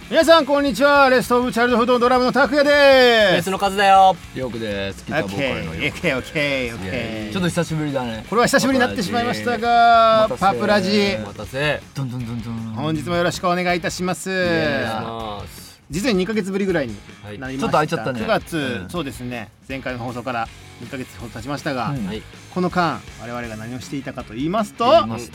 皆さんこんにちは。レストオブチャイルドフードのドラムの拓也です。 別の数だよ。 よくです。ギターボーカルのよく。 オッケー。 ちょっと久しぶりだね。 これは久しぶりになってしまいましたが、パプラジお待たせ。 ドンドンドンドン。 本日もよろしくお願いいたします。実に2ヶ月ぶりぐらいになりました。 ちょっと空いちゃったね。 9月、そうですね。前回の放送から2ヶ月ほど経ちましたが、この間我々が何をしていたかと言いますと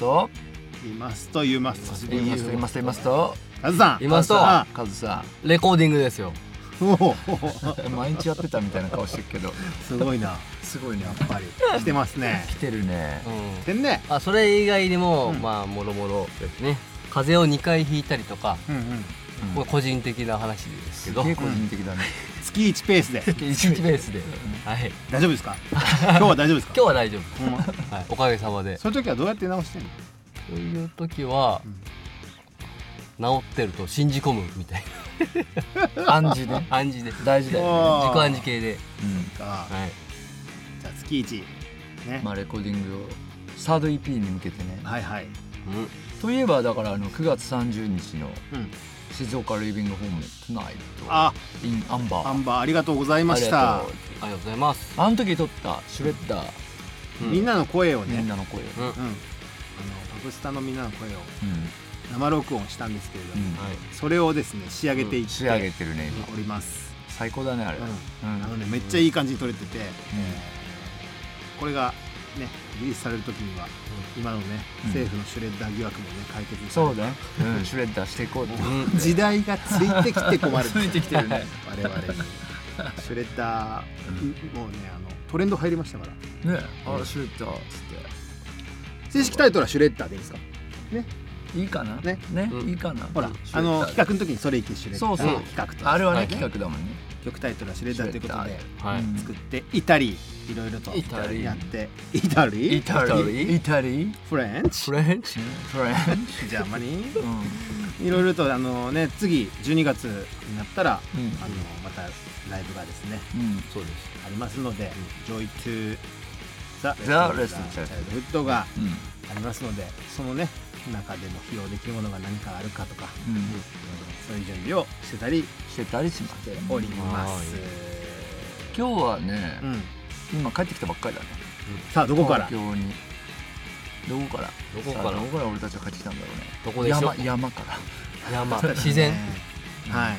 カズさん、 カズさん、レコーディングですよ。 毎日やってたみたいな顔してるけど、 すごいな、 すごいね、やっぱり来てますね。 来てるね。 来てんね。 あ、それ以外でもまあもろもろですね。風邪を2回ひいたりとか、これ個人的な話ですけど、 結構個人的だね。 月1ペースで。 月1ペースで。 はい。大丈夫ですか？今日は大丈夫ですか？ 今日は大丈夫。はい。おかげさまで。 そういう時はどうやって直してんの？ そういう時は治ってると信じ込むみたいな。暗示ね。 暗示で大事だよね。 自己暗示系で。 はい。じゃあ月1ね。 まあレコーディングをサード EP に向けてね。 はいはい。 といえばだから9月30日の静岡リビングホームトゥナイト in アンバーありがとうございました。 ありがとうございます。 あの時撮ったシュレッダー、 みんなの声をね、 みんなの声を、 パブスタのみんなの声を生録音したんですけれども、それをですね仕上げていって仕上げてるねおります。 最高だねあれ。 めっちゃいい感じに撮れてて、これがねリリースされる時には今のね政府のシュレッダー疑惑もね解決されそうだね。シュレッダーしていこうって時代がついてきて困る。 ついてきてるね我々に。シュレッダーもうねトレンド入りましたからね。シュレッダーっつって正式タイトルはシュレッダーでいいですかね。 いいかなね、いいかな。 ほら企画の時にそれいけシュレッダー企画とあれはね企画だもんね。 曲タイトルはシュレッダーということで作っていたりいろいろとやってイタリーフレンチジャーマニーいろいろとね次12月になったらまたライブがですねそうですありますのでジョイトゥザ・レストチャイルドフッドがありますのでそのね中でも披露できるものが何かあるかとかそういう準備をしてたりしますおります。 今日はね今帰ってきたばっかりだね。 さあどこからどこから俺たちは帰ってきたんだろうね。 どこでしょう。 山から山自然。 はい、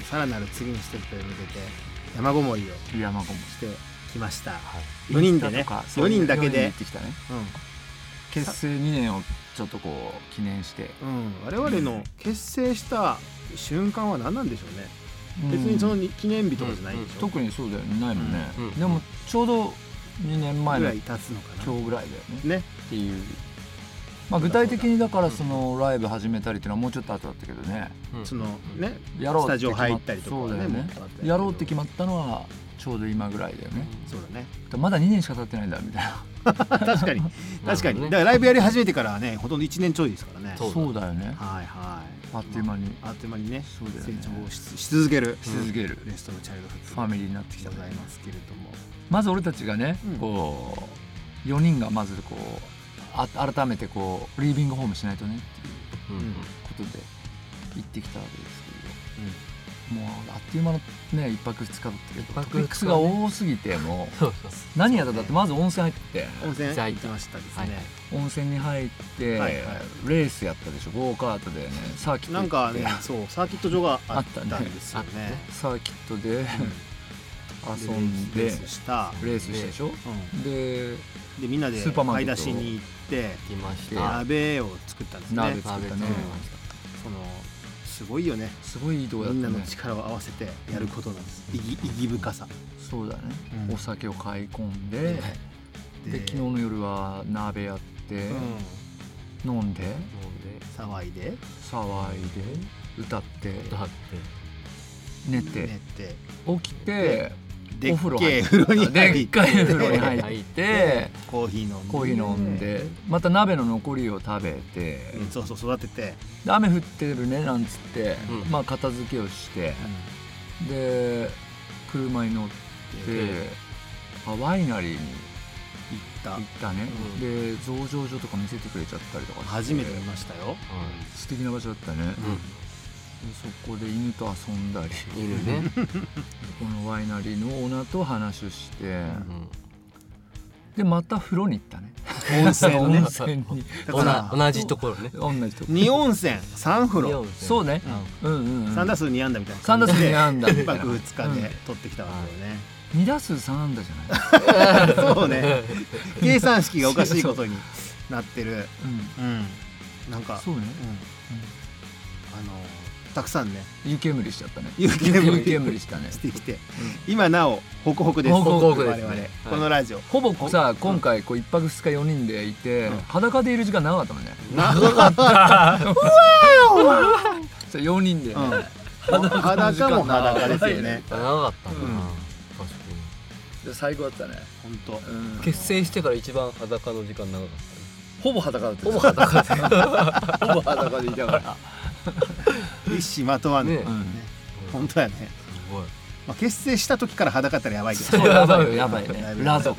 さらなる次のステップへ向けて山ごもりをしてきました。4人でね4人だけで行ってきたね。結成2年をちょっとこう記念して、 我々の結成した瞬間は何なんでしょうね。別にその記念日とかじゃないでしょ。 特にそうだよね、ないもんね。でもちょうど2年前のぐらい経つのかな今日ぐらいだよねっていう。まあ具体的にだからそのライブ始めたりっていうのはもうちょっと後だったけどね。 そのねスタジオ入ったりとかねやろうって決まったのはちょうど今ぐらいだよね。 そうだね。 まだ2年しか経ってないんだみたいな。 確かにだからライブやり始めてからねほとんど1年ちょいですからね。 そうだよね。 はいはい。 あっという間にね成長し続けるレストのチャイルドファミリーになってきたございますけれども、 まず俺たちがねこう4人がまずこう改めてこうリービングホームしないとねっていうことで行ってきたわけですけど、もうあっという間のね1泊2日だったけどトピックスが多すぎてもう何やっただってまず温泉入って温泉入ってましたですね。 温泉に入ってレースやったでしょ。ゴーカートでねサーキットなんかねそうサーキット場があったんですよね。 サーキットで遊んでレースしたでしょ。でみんなで買い出しに行って鍋を作ったんですね。 鍋作ったね。 そのすごいよね。 すごいいいとこだったね。 みんなの力を合わせてやることなんです。意義深さ。 そうだね。お酒を買い込んで、で昨日の夜は鍋やって飲んで騒いで歌って寝て起きてでっけえ風呂に入ってコーヒー飲んでまた鍋の残りを食べてそう育てて雨降ってるねなんつってまあ片付けをしてで車に乗ってワイナリーに行ったね。で醸造所とか見せてくれちゃったりとか初めて見ましたよ。 素敵な場所だったね。 そこで犬と遊んだり、 犬ねこのワイナリーのオーナーと話をして、でまた風呂に行ったね。 温泉ね。 温泉に同じところね。 同じところ。 2温泉3風呂。 そうね。 3打数2安打みたいな。 3打数2安打。 1泊2日で取ってきたわけよね。 2打数3安打じゃない。 そうね。計算式がおかしいことになってる。なんかそうね。 たくさんね湯煙しちゃったね。 湯煙したね。 してきて、今なおホクホクです。 ホクホクです。 我々このラジオほぼさ、今回こう1泊2日4人でいて裸でいる時間長かったもんね。 長かった。 4人で裸も裸ですよね。 長かったな。確かに最高だったね。 本当。 結成してから一番裸の時間長かった。 ほぼ裸だった。 ほぼ裸でいたから。 一糸まとわぬ。本当やね。結成した時から裸だったらやばいけど。 やばいね。ラ族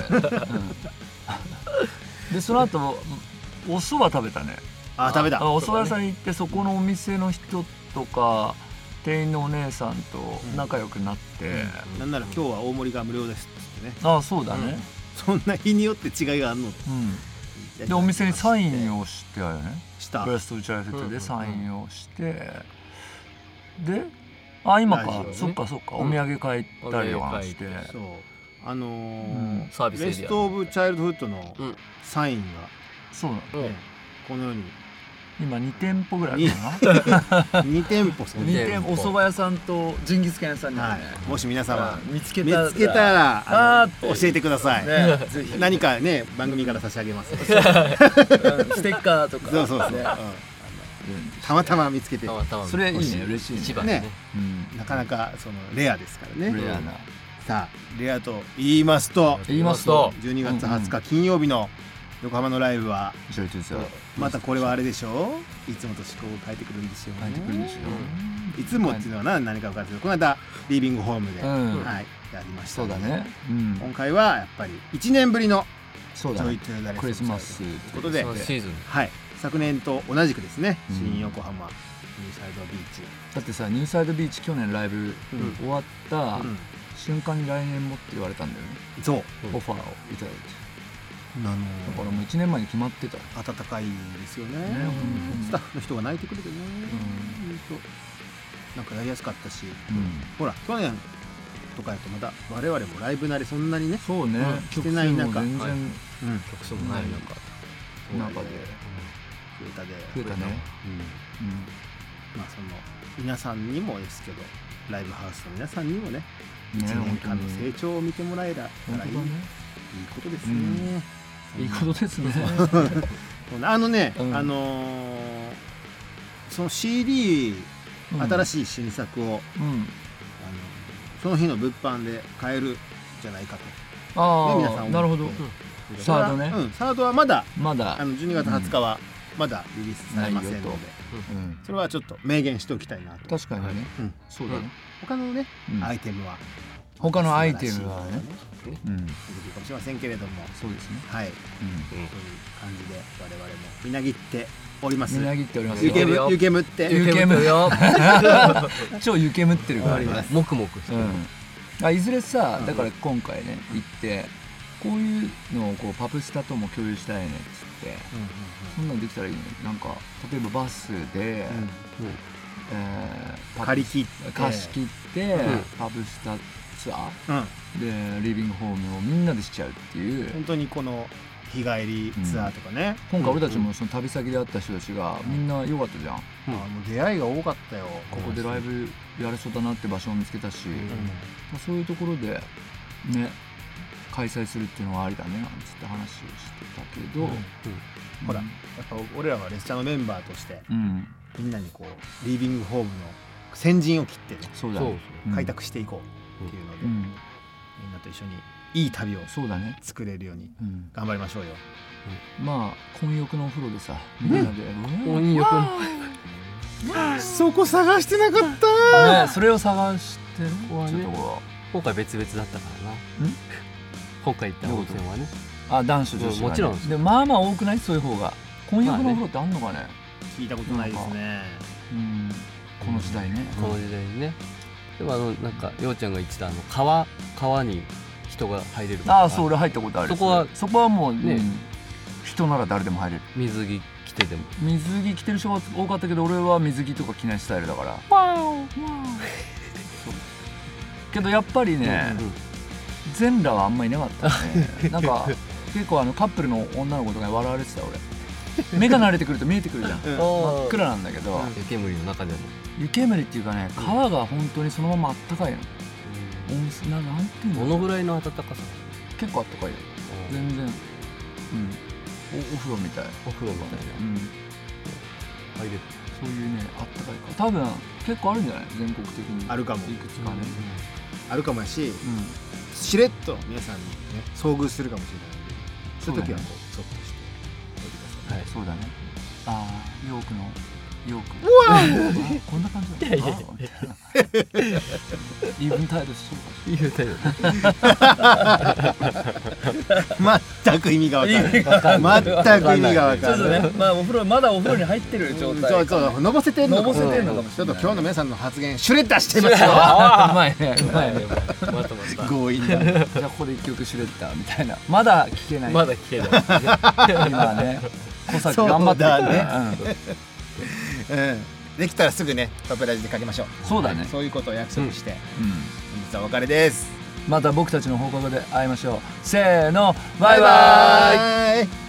でその後お蕎麦食べたね。 食べた。 お蕎麦屋さんに行ってそこのお店の人とか店員のお姉さんと仲良くなって、 なんなら今日は大盛りが無料ですってね。 そうだね。 そんな日によって違いがあるの。 でお店にサインをしてあるよね。 ブレストウチャイフェットでサインをして、で今かそっかお土産買ったりとかして、 そうサービスエリアベストオブチャイルドフッドのサインがそうなの。 このように今2店舗ぐらいかな。2店舗 2店舗お蕎麦屋さんとジンギスカン屋さんにね。 もし皆様見つけたら教えてください。何かね番組から差し上げます。 ステッカーとか。 そうたまたま見つけて、 それいいね。嬉しいね。 なかなかそのレアですからね。 レアな。 さあレアと言いますと12月20日金曜日の横浜のライブはまたこれはあれでしょう。いつもと思考を変えてくるんですよね。いつもっていうのは何か分かるけど、この間リービングホームでやりました。 そうだね。 今回はやっぱり1年ぶりのジョイトゥーダレスクリスマスということで、昨年と同じくですね、新横浜ニューサイドビーチ。だってさ、ニューサイドビーチ去年ライブ終わった瞬間に来年もって言われたんだよね。 そうオファーをいただいて、だからもう1年前に決まってた。 温かいですよね。スタッフの人が泣いてくれてね、なんかやりやすかったし、ほら去年とかやとまだ我々もライブ慣れそんなにね、 そうね、 してない中、 全然曲数もない中で増えたね。 まあその皆さんにもですけど、ライブハウスの皆さんにもね、1年間の成長を見てもらえたらいいことですね。 いいことですね。 その CD 新しい新作をその日の物販で買えるんじゃないかと皆さん思って。 なるほど。サードね。 サードはまだ 12 月20日はまだリリースされませんので、それはちょっと明言しておきたいなと。 確かにね。そうだね。 他のねアイテムはね、 出てくるかもしれませんけれども、 そうですね。 はい、そういう感じで我々もみなぎっております。 みなぎっております。 湯煙って超湯煙ってるから、 もくもくしてる。 いずれさ、だから今回ね行ってこういうのをこうパプスタとも共有したいねっつって、そんなのできたらいいね。なんか例えばバスで貸し切ってパブスタツアーでリビングホームをみんなでしちゃうっていう、 本当にこの日帰りツアーとかね。 今回俺たちもその旅先で会った人たちがみんな良かったじゃん。 もう出会いが多かったよ。 ここでライブやれそうだなって場所を見つけたし、そういうところでね開催するっていうのはありだねなんつって話をしてたけど、 ほらやっぱ俺らはレスチャーのメンバーとしてみんなにこうリービングホームの先陣を切って開拓していこうっていうので、みんなと一緒にいい旅を作れるように頑張りましょうよ。 まあ混浴のお風呂でさ、みんなで混浴そこ探してなかったね。それを探してる。今回別々だったからな。今回行った温泉はね、 男子女子もちろん。 でまあまあ多くない？そういう方が混浴のお風呂ってあんのかね。 聞いたことないですね。 この時代ね、 この時代にね。でもなんかようちゃんが言ってた川に人が入れる。 ああ、そう、俺入ったことある。 そこはもうね、人なら誰でも入れる。 水着着てでも。 水着着てる人が多かったけど、俺は水着とか着ないスタイルだから。けどやっぱりね、全裸はあんまりいなかったね。なんか結構カップルの女の子とかに笑われてた俺。目が慣れてくると見えてくるじゃん。真っ暗なんだけど。 湯煙の中でも。 湯煙っていうかね、川が本当にそのままあったかいの。なんていうの。 どのぐらいの暖かさ？ 結構あったかいよ。全然。お風呂みたい。 お風呂みたいな。入れる。 そういうね、あったかいから多分結構あるんじゃない？全国的にあるかも。 いくつかね、 あるかもやし、しれっと皆さんにね遭遇するかもしれないので、そういう時はこうそっとしておいてください。 はい、そうだね。ああ、ヨークこんな感じだ。いやイーブンタイルしそうか。 イーブンタイル。 全く意味がわからない。全く意味がわからない。 まだお風呂に入ってる状態。 そう、のぼせてんのかもしれない。ちょっと今日の皆さんの発言シュレッダーしてますよ。 うまいね。 強引だ。 じゃあここで一曲シュレッダーみたいな。まだ聞けない。 まだ聞けない。 今ね。小崎頑張ってね。できたらすぐねパペラジでかけましょう。 そうだね。 そういうことを約束して本日はお別れです。 また僕たちの放課後で会いましょう。せーの、バイバイ。